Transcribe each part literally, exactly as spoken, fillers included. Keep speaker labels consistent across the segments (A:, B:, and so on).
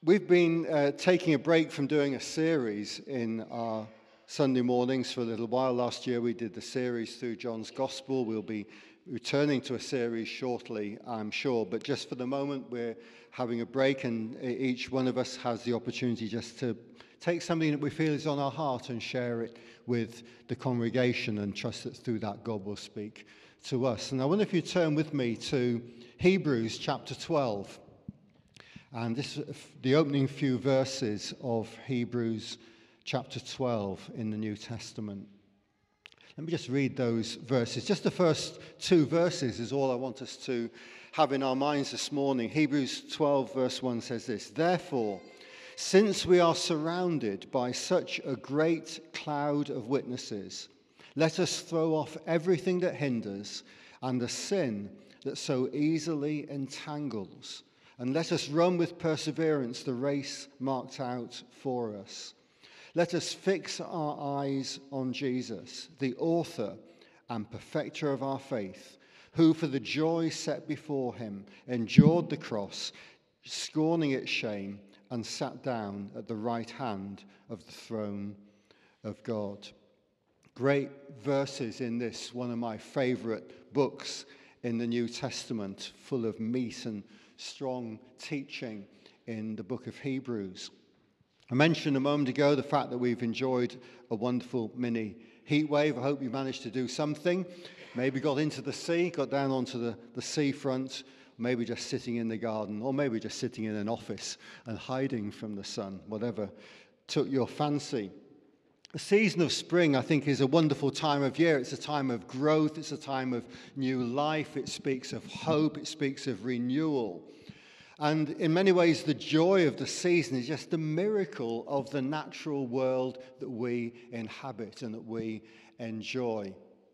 A: We've been uh, taking a break from doing a series in our Sunday mornings for a little while. Last year we did the series through John's Gospel. We'll be returning to a series shortly, I'm sure. But just for the moment, we're having a break, and each one of us has the opportunity just to take something that we feel is on our heart and share it with the congregation, and trust that through that God will speak to us. And I wonder if you turn with me to Hebrews chapter twelve. And this is the opening few verses of Hebrews chapter twelve in the New Testament. Let me just read those verses. Just the first two verses is all I want us to have in our minds this morning. Hebrews twelve verse one says this: "Therefore, since we are surrounded by such a great cloud of witnesses, let us throw off everything that hinders and the sin that so easily entangles. And let us run with perseverance the race marked out for us. Let us fix our eyes on Jesus, the author and perfecter of our faith, who for the joy set before him endured the cross, scorning its shame, and sat down at the right hand of the throne of God." Great verses in this, one of my favorite books in the New Testament, full of meat and strong teaching in the book of Hebrews. I mentioned a moment ago the fact that we've enjoyed a wonderful mini heat wave. I hope you managed to do something. Maybe got into the sea, got down onto the, the seafront, maybe just sitting in the garden, or maybe just sitting in an office and hiding from the sun, whatever took your fancy. The season of spring, I think, is a wonderful time of year. It's a time of growth. It's a time of new life. It speaks of hope. It speaks of renewal. And in many ways, the joy of the season is just the miracle of the natural world that we inhabit and that we enjoy.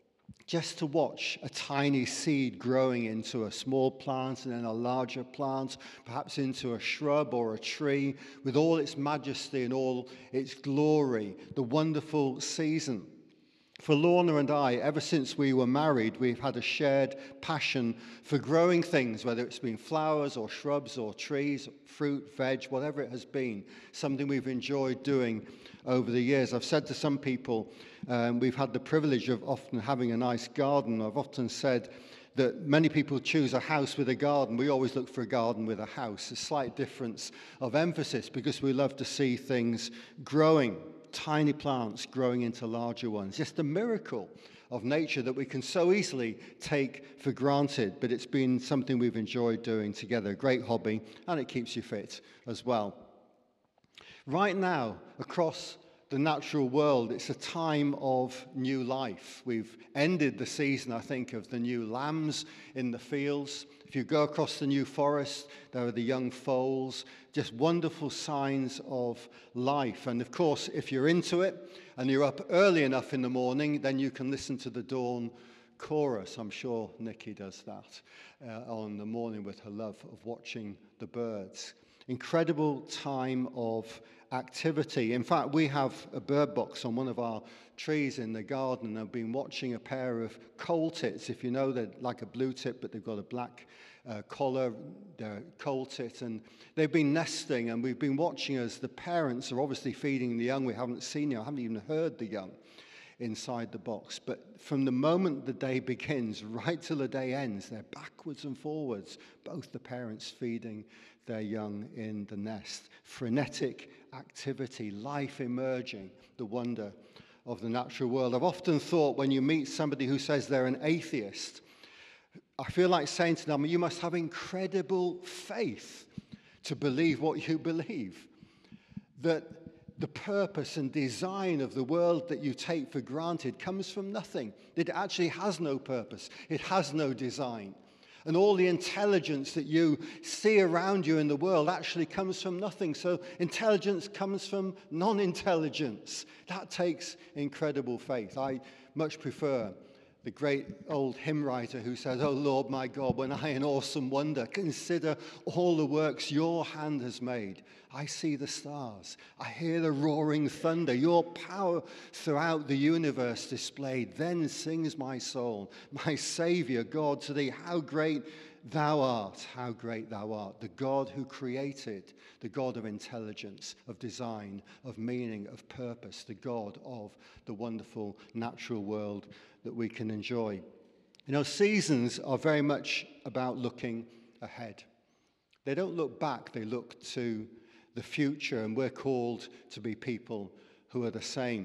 A: Just to watch a tiny seed growing into a small plant and then a larger plant, perhaps into a shrub or a tree, with all its majesty and all its glory, the wonderful season. For Lorna and I, ever since we were married, we've had a shared passion for growing things, whether it's been flowers or shrubs or trees, fruit, veg, whatever it has been, something we've enjoyed doing over the years. I've said to some people, um, we've had the privilege of often having a nice garden. I've often said that many people choose a house with a garden. We always look for a garden with a house, a slight difference of emphasis, because we love to see things growing. Tiny plants growing into larger ones. Just a miracle of nature that we can so easily take for granted, but it's been something we've enjoyed doing together. A great hobby, and it keeps you fit as well. Right now, across the natural world, it's a time of new life. We've ended the season, I think, of the new lambs in the fields. If you go across the New Forest, there are the young foals, just wonderful signs of life. And of course, if you're into it and you're up early enough in the morning, then you can listen to the dawn chorus. I'm sure Nikki does that uh, on the morning with her love of watching the birds. Incredible time of activity. In fact, we have a bird box on one of our trees in the garden, and I've been watching a pair of coal tits. If you know, they're like a blue tit, but they've got a black uh, collar. They're a coal tit, and they've been nesting, and we've been watching as the parents are obviously feeding the young. We haven't seen you, I haven't even heard the young inside the box. But from the moment the day begins right till the day ends, they're backwards and forwards, both the parents feeding their young in the nest. Frenetic activity, life emerging, the wonder of the natural world. I've often thought, when you meet somebody who says they're an atheist, I feel like saying to them, you must have incredible faith to believe what you believe. That the purpose and design of the world that you take for granted comes from nothing. It actually has no purpose. It has no design. And all the intelligence that you see around you in the world actually comes from nothing. So intelligence comes from non-intelligence. That takes incredible faith. I much prefer the great old hymn writer who says, "Oh Lord my God, when I in awesome wonder consider all the works your hand has made, I see the stars, I hear the roaring thunder, your power throughout the universe displayed. Then sings my soul, my Savior God, to thee, how great thou art, how great thou art, the God who created, the God of intelligence, of design, of meaning, of purpose, the God of the wonderful natural world that we can enjoy. You know, seasons are very much about looking ahead. They don't look back, they look to the future, and we're called to be people who are the same.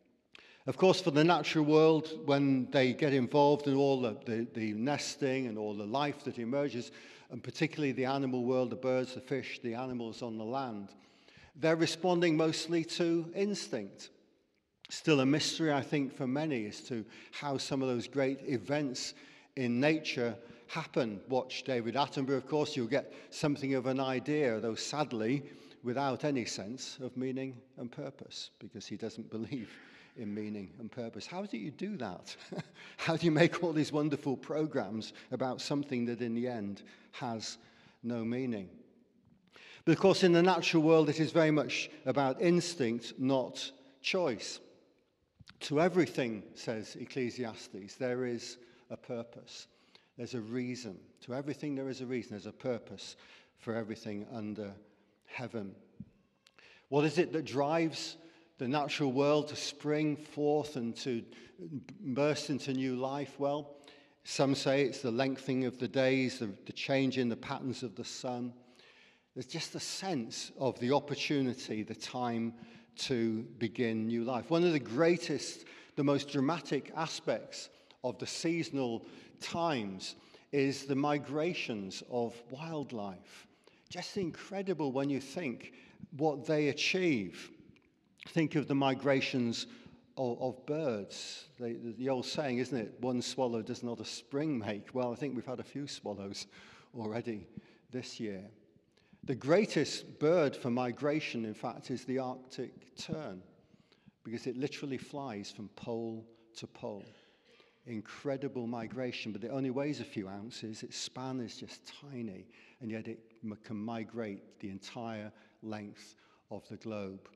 A: Of course, for the natural world, when they get involved in all the, the, the nesting and all the life that emerges, and particularly the animal world, the birds, the fish, the animals on the land, they're responding mostly to instinct. Still a mystery, I think, for many as to how some of those great events in nature happen. Watch David Attenborough, of course, you'll get something of an idea, though sadly, without any sense of meaning and purpose, because he doesn't believe in meaning and purpose. How do you do that? How do you make all these wonderful programs about something that in the end has no meaning? But of course, in the natural world, it is very much about instinct, not choice. To everything, says Ecclesiastes, there is a purpose. There's a reason. To everything there is a reason. There's a purpose for everything under heaven. What is it that drives the natural world to spring forth and to burst into new life? Well, some say it's the lengthening of the days, the, the change in the patterns of the sun. There's just a sense of the opportunity, the time to begin new life. One of the greatest, the most dramatic aspects of the seasonal times is the migrations of wildlife. Just incredible when you think what they achieve. Think of the migrations of, of birds. They, the old saying, isn't it? One swallow does not a spring make. Well, I think we've had a few swallows already this year. The greatest bird for migration, in fact, is the Arctic tern, because it literally flies from pole to pole. Incredible migration, but it only weighs a few ounces. Its span is just tiny, and yet it m- can migrate the entire length of the globe.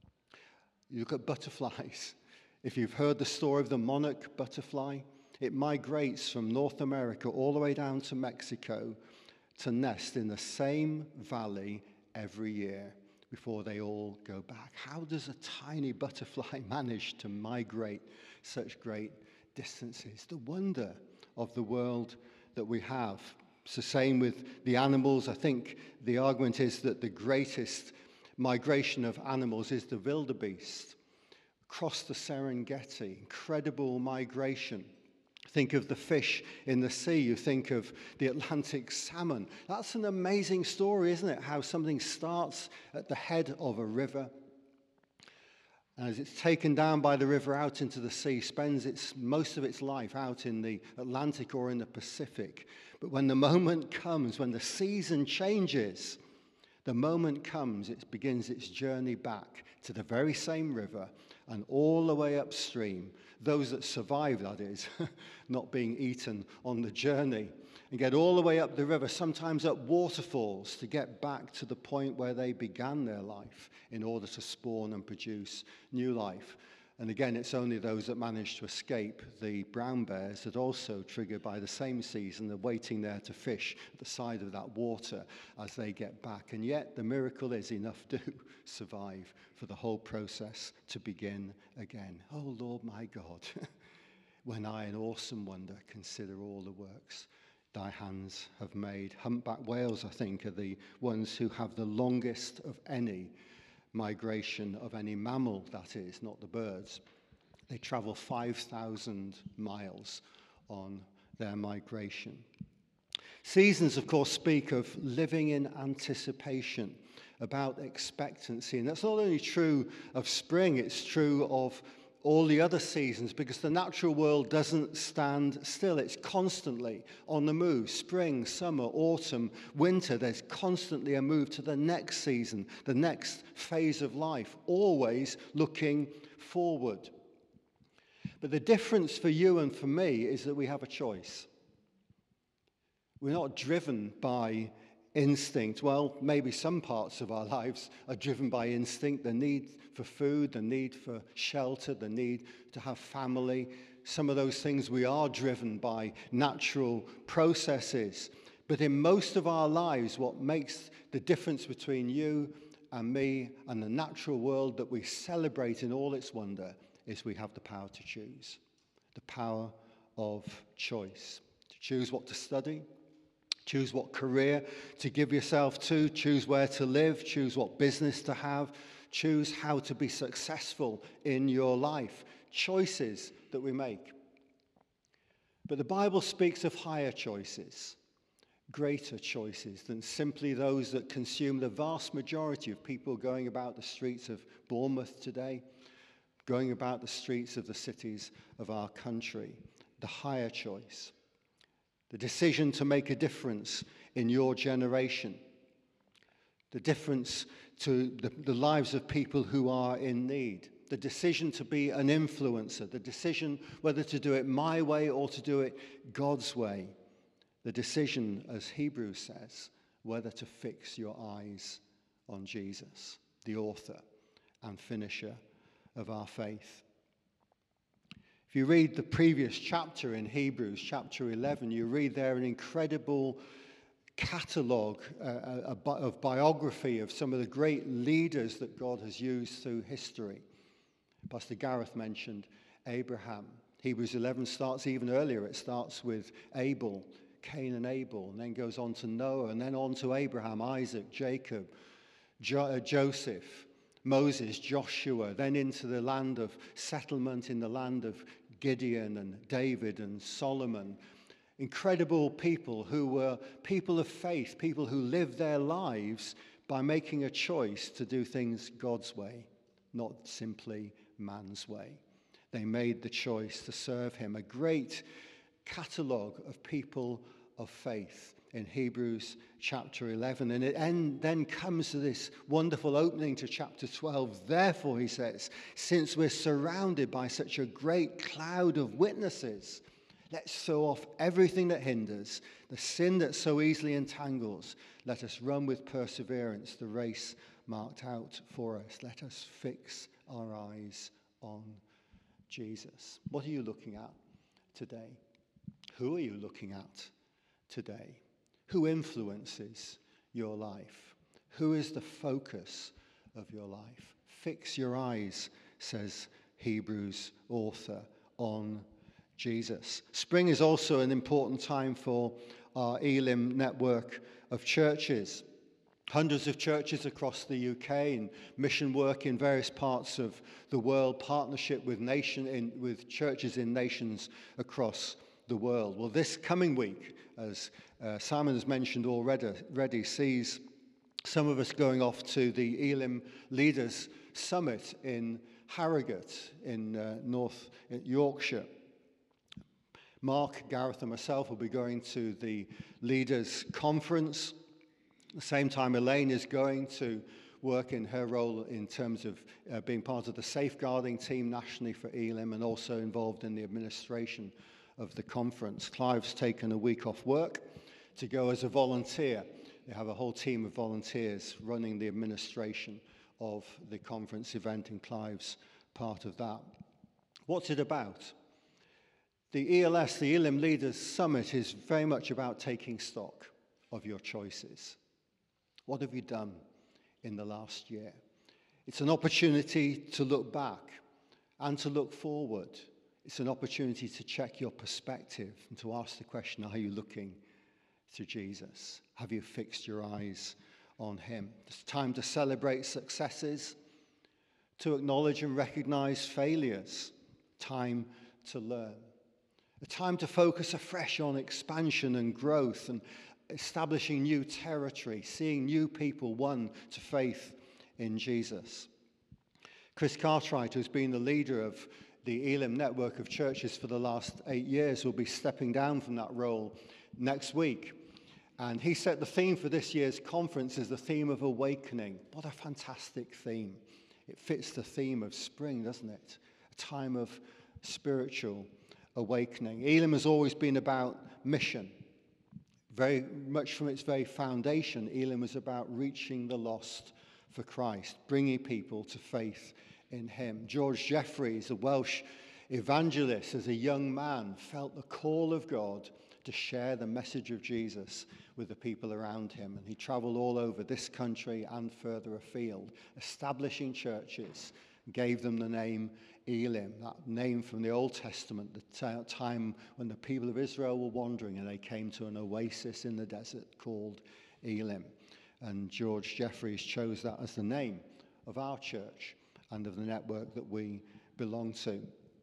A: You look at butterflies. If you've heard the story of the monarch butterfly, it migrates from North America all the way down to Mexico to nest in the same valley every year before they all go back. How does a tiny butterfly manage to migrate such great distances? The wonder of the world that we have. It's the same with the animals. I think the argument is that the greatest migration of animals is the wildebeest. Across the Serengeti, incredible migration. Think of the fish in the sea. You think of the Atlantic salmon. That's an amazing story, isn't it? How something starts at the head of a river, and as it's taken down by the river out into the sea, spends its most of its life out in the Atlantic or in the Pacific. But when the moment comes, when the season changes, the moment comes, it begins its journey back to the very same river and all the way upstream. Those that survive, that is, not being eaten on the journey, and get all the way up the river, sometimes up waterfalls, to get back to the point where they began their life in order to spawn and produce new life. And again, it's only those that manage to escape the brown bears that also, triggered by the same season, are waiting there to fish at the side of that water as they get back. And yet, the miracle is enough to survive for the whole process to begin again. Oh, Lord my God, when I, in awesome wonder, consider all the works thy hands have made. Humpback whales, I think, are the ones who have the longest of any migration of any mammal, that is, not the birds. They travel five thousand miles on their migration. Seasons, of course, speak of living in anticipation, about expectancy. And that's not only true of spring, it's true of all the other seasons, because the natural world doesn't stand still. It's constantly on the move. Spring, summer, autumn, winter, there's constantly a move to the next season, the next phase of life, always looking forward. But the difference for you and for me is that we have a choice. We're not driven by instinct. Well, maybe some parts of our lives are driven by instinct, the need for food, the need for shelter, the need to have family. Some of those things we are driven by natural processes. But in most of our lives, what makes the difference between you and me and the natural world that we celebrate in all its wonder is we have the power to choose. The power of choice. To choose what to study, choose what career to give yourself to, choose where to live, choose what business to have, choose how to be successful in your life. Choices that we make. But the Bible speaks of higher choices, greater choices than simply those that consume the vast majority of people going about the streets of Bournemouth today, going about the streets of the cities of our country. The higher choice. The decision to make a difference in your generation. The difference to the, the lives of people who are in need. The decision to be an influencer. The decision whether to do it my way or to do it God's way. The decision, as Hebrews says, whether to fix your eyes on Jesus, the author and finisher of our faith. If you read the previous chapter in Hebrews, chapter eleven, you read there an incredible catalogue uh, of biography of some of the great leaders that God has used through history. Pastor Gareth mentioned Abraham. Hebrews eleven starts even earlier. It starts with Abel, Cain and Abel, and then goes on to Noah, and then on to Abraham, Isaac, Jacob, jo- uh, Joseph, Moses, Joshua, then into the land of settlement in the land of Gideon and David and Solomon. Incredible people who were people of faith, people who lived their lives by making a choice to do things God's way, not simply man's way. They made the choice to serve him. A great catalogue of people of faith in Hebrews chapter eleven. And it end, then comes to this wonderful opening to chapter twelve. Therefore, he says, since we're surrounded by such a great cloud of witnesses, let's throw off everything that hinders, the sin that so easily entangles. Let us run with perseverance the race marked out for us. Let us fix our eyes on Jesus. What are you looking at today? Who are you looking at today? Who influences your life? Who is the focus of your life? Fix your eyes, says Hebrews author, on Jesus. Spring is also an important time for our Elim network of churches. Hundreds of churches across the U K and mission work in various parts of the world, partnership with nation in, with churches in nations across the world. Well, this coming week, as uh, Simon has mentioned already, already, sees some of us going off to the Elim Leaders Summit in Harrogate in uh, North Yorkshire. Mark, Gareth and myself will be going to the Leaders Conference. At the same time, Elaine is going to work in her role in terms of uh, being part of the safeguarding team nationally for Elim and also involved in the administration of the conference. Clive's taken a week off work to go as a volunteer. They have a whole team of volunteers running the administration of the conference event, and Clive's part of that. What's it about? The E L S, the Elim Leaders Summit, is very much about taking stock of your choices. What have you done in the last year? It's an opportunity to look back and to look forward. It's an opportunity to check your perspective and to ask the question, are you looking to Jesus? Have you fixed your eyes on him? It's time to celebrate successes, to acknowledge and recognize failures, time to learn. A time to focus afresh on expansion and growth and establishing new territory, seeing new people won to faith in Jesus. Chris Cartwright, who's been the leader of the Elim network of churches for the last eight years, will be stepping down from that role next week. And he set the theme for this year's conference as the theme of awakening. What a fantastic theme. It fits the theme of spring, doesn't it? A time of spiritual awakening. Elim has always been about mission. Very much from its very foundation, Elim was about reaching the lost for Christ, bringing people to faith in him. George Jeffreys, a Welsh evangelist, as a young man, felt the call of God to share the message of Jesus with the people around him. And he traveled all over this country and further afield, establishing churches, gave them the name Elim, that name from the Old Testament, the t- time when the people of Israel were wandering and they came to an oasis in the desert called Elim. And George Jeffreys chose that as the name of our church and of the network that we belong to.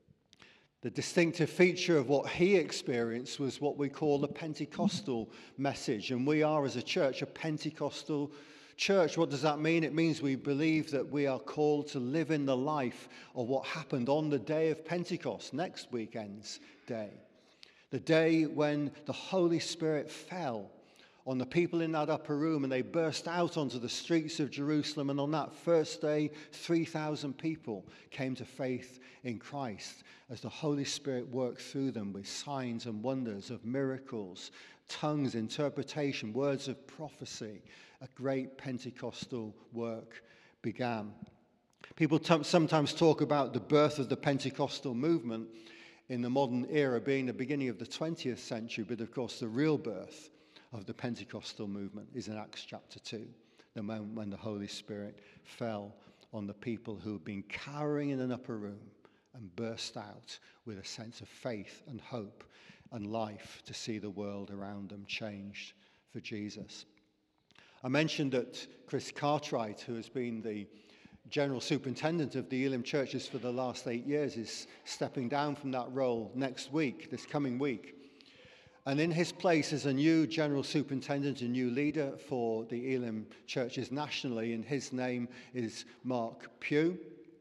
A: The distinctive feature of what he experienced was what we call the Pentecostal message. And we are, as a church, a Pentecostal church. What does that mean? It means we believe that we are called to live in the life of what happened on the day of Pentecost, next weekend's day. The day when the Holy Spirit fell on the people in that upper room and they burst out onto the streets of Jerusalem. And on that first day, three thousand people came to faith in Christ as the Holy Spirit worked through them with signs and wonders of miracles, tongues, interpretation, words of prophecy. A great Pentecostal work began. People t- sometimes talk about the birth of the Pentecostal movement in the modern era being the beginning of the twentieth century, but of course the real birth of the Pentecostal movement is in Acts chapter two, the moment when the Holy Spirit fell on the people who had been cowering in an upper room and burst out with a sense of faith and hope and life to see the world around them changed for Jesus. I mentioned that Chris Cartwright, who has been the General Superintendent of the Elim churches for the last eight years, is stepping down from that role next week, this coming week. And in his place is a new General Superintendent, a new leader for the Elim churches nationally, and his name is Mark Pugh.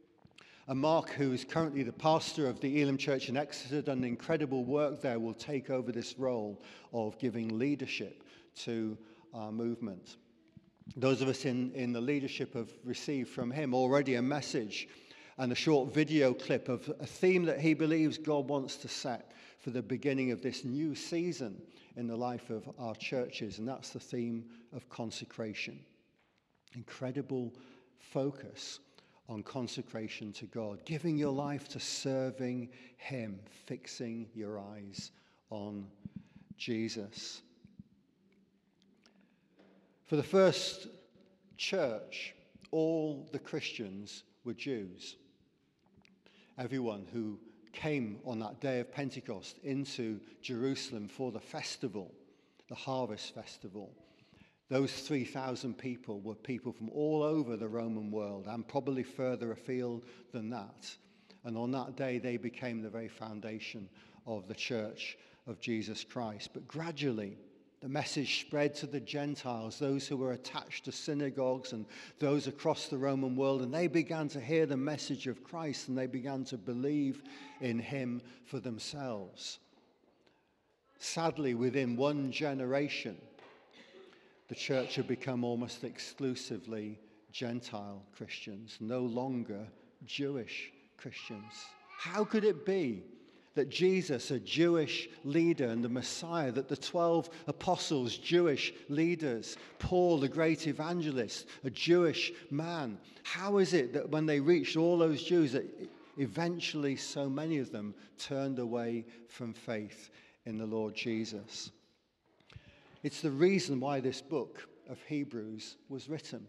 A: And Mark, who is currently the pastor of the Elim Church in Exeter, done incredible work there, will take over this role of giving leadership to our movement. Those of us in, in the leadership have received from him already a message and a short video clip of a theme that he believes God wants to set for the beginning of this new season in the life of our churches, and that's the theme of consecration. Incredible focus on consecration to God, giving your life to serving him, fixing your eyes on Jesus. For the first church, all the Christians were Jews. Everyone who came on that day of Pentecost into Jerusalem for the festival, the harvest festival, those three thousand people were people from all over the Roman world and probably further afield than that. And on that day, they became the very foundation of the Church of Jesus Christ. But gradually, the message spread to the Gentiles, those who were attached to synagogues and those across the Roman world, and they began to hear the message of Christ and they began to believe in him for themselves. Sadly, within one generation, the church had become almost exclusively Gentile Christians, no longer Jewish Christians. How could it be that Jesus, a Jewish leader and the Messiah, that the twelve apostles, Jewish leaders, Paul, the great evangelist, a Jewish man, how is it that when they reached all those Jews, that eventually so many of them turned away from faith in the Lord Jesus? It's the reason why this book of Hebrews was written.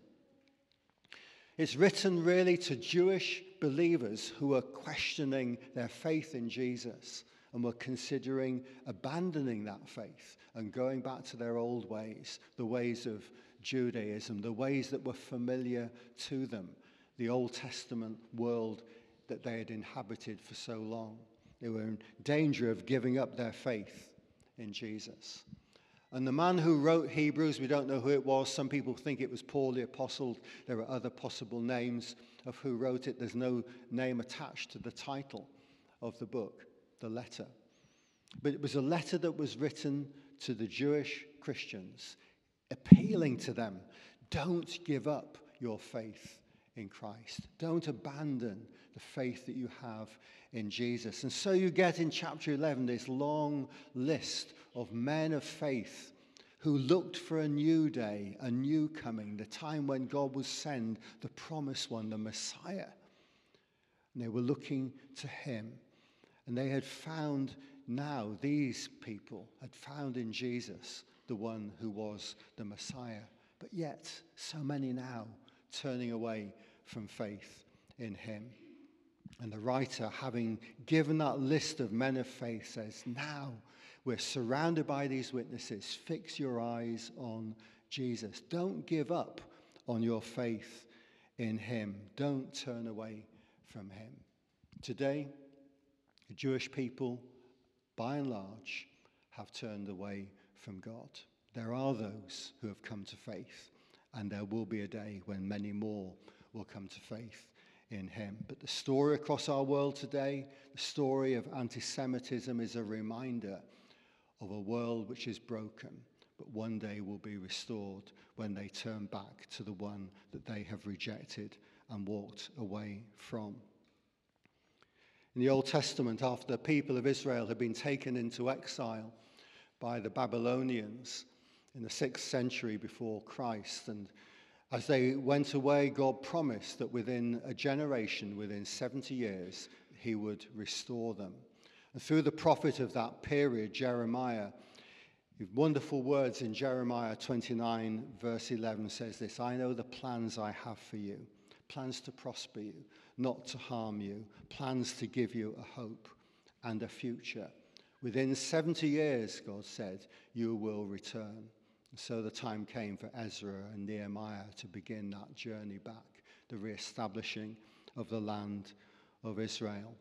A: It's written really to Jewish believers who are questioning their faith in Jesus and were considering abandoning that faith and going back to their old ways, the ways of Judaism, the ways that were familiar to them, the Old Testament world that they had inhabited for so long. They were in danger of giving up their faith in Jesus. And the man who wrote Hebrews, we don't know who it was. Some people think it was Paul the Apostle. There are other possible names of who wrote it. There's no name attached to the title of the book, the letter. But it was a letter that was written to the Jewish Christians, appealing to them, don't give up your faith in Christ. Don't abandon the faith that you have in Jesus. And so you get in chapter eleven this long list of men of faith who looked for a new day, a new coming, the time when God would send the promised one, the Messiah. And they were looking to him. And they had found now these people had found in Jesus the one who was the Messiah. But yet, so many now turning away from faith in him. And the writer, having given that list of men of faith, says, now we're surrounded by these witnesses. Fix your eyes on Jesus. Don't give up on your faith in him. Don't turn away from him. Today, the Jewish people, by and large, have turned away from God. There are those who have come to faith, and there will be a day when many more will come to faith in him. But the story across our world today, the story of anti-Semitism, is a reminder of a world which is broken, but one day will be restored when they turn back to the one that they have rejected and walked away from. In the Old Testament, after the people of Israel had been taken into exile by the Babylonians in the sixth century before Christ, and as they went away, God promised that within a generation, within seventy years, he would restore them. And through the prophet of that period, Jeremiah, wonderful words in Jeremiah twenty-nine, verse eleven says this, I know the plans I have for you, plans to prosper you, not to harm you, plans to give you a hope and a future. Within seventy years, God said, you will return. And so the time came for Ezra and Nehemiah to begin that journey back, the re-establishing of the land of Israel.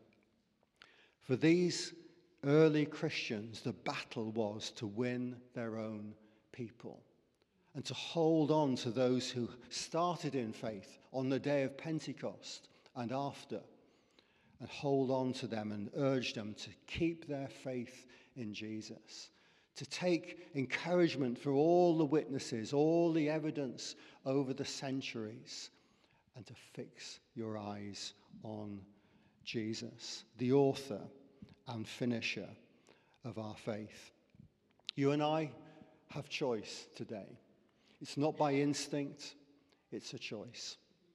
A: For these early Christians, the battle was to win their own people and to hold on to those who started in faith on the day of Pentecost and after, and hold on to them and urge them to keep their faith in Jesus, to take encouragement for all the witnesses, all the evidence over the centuries, and to fix your eyes on Jesus, the author and finisher of our faith. You and I have choice today. It's not by instinct, it's a choice.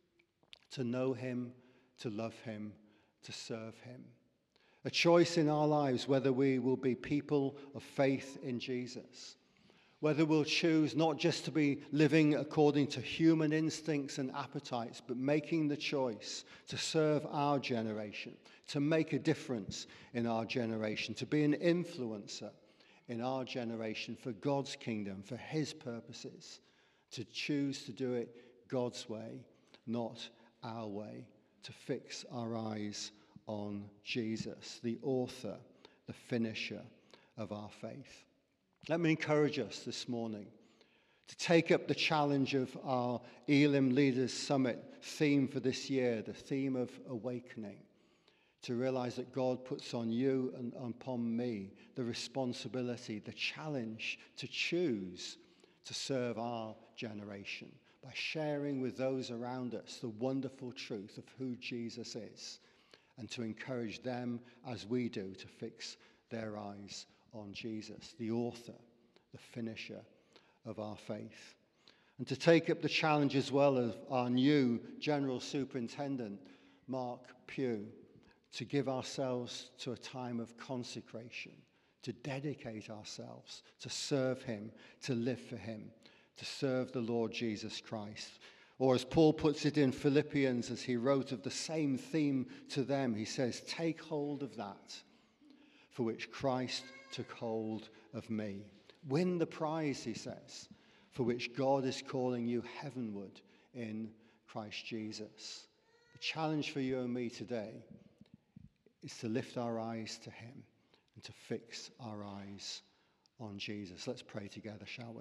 A: To know him, to love him, to serve him. A choice in our lives whether we will be people of faith in Jesus, whether we'll choose not just to be living according to human instincts and appetites, but making the choice to serve our generation, to make a difference in our generation, to be an influencer in our generation for God's kingdom, for his purposes, to choose to do it God's way, not our way, to fix our eyes on Jesus, the author, the finisher of our faith. Let me encourage us this morning to take up the challenge of our Elim Leaders Summit theme for this year, the theme of awakening, to realize that God puts on you and upon me the responsibility, the challenge to choose to serve our generation by sharing with those around us the wonderful truth of who Jesus is, and to encourage them, as we do, to fix their eyes on Jesus, the author, the finisher of our faith. And to take up the challenge as well of our new General Superintendent, Mark Pugh, to give ourselves to a time of consecration, to dedicate ourselves, to serve him, to live for him, to serve the Lord Jesus Christ. Or as Paul puts it in Philippians, as he wrote of the same theme to them, he says, take hold of that for which Christ took hold of me. Win the prize, he says, for which God is calling you heavenward in Christ Jesus. The challenge for you and me today is to lift our eyes to him and to fix our eyes on Jesus. Let's pray together, shall we?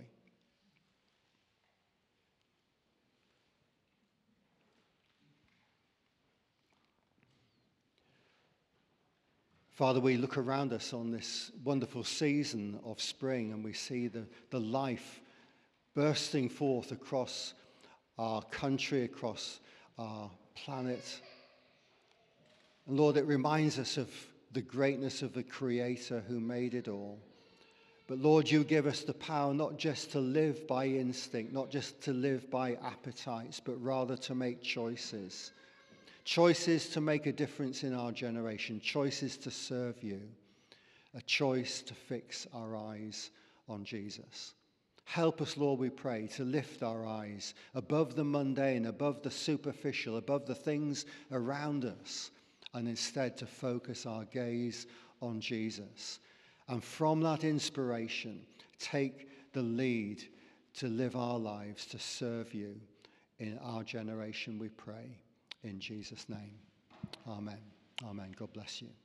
A: Father, we look around us on this wonderful season of spring and we see the, the life bursting forth across our country, across our planet. And Lord, it reminds us of the greatness of the Creator who made it all. But Lord, you give us the power not just to live by instinct, not just to live by appetites, but rather to make choices. Choices to make a difference in our generation, choices to serve you. a choice to fix our eyes on Jesus. Help us, Lord, we pray, to lift our eyes above the mundane, above the superficial, above the things around us, and instead to focus our gaze on Jesus. And from that inspiration, take the lead to live our lives to serve you in our generation, we pray. In Jesus' name, amen. Amen. God bless you.